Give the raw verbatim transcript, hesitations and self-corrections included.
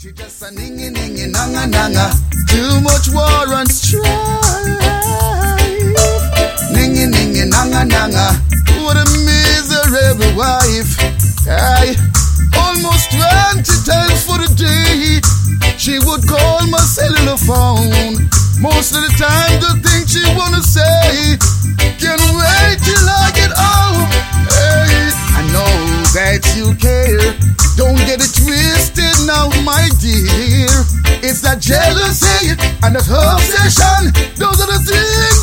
She just a ningy ningy nanga nanga. Too much war and strife. Ningy ningy nanga nanga. What a miserable wife. Aye. Almost twenty times for the day she would call my cellular phone. Most of the time the thing she wanna say, can't wait till I get home. Hey, I know that you care. Don't get it twisted now, my dear. It's that jealousy and that obsession. Those are the things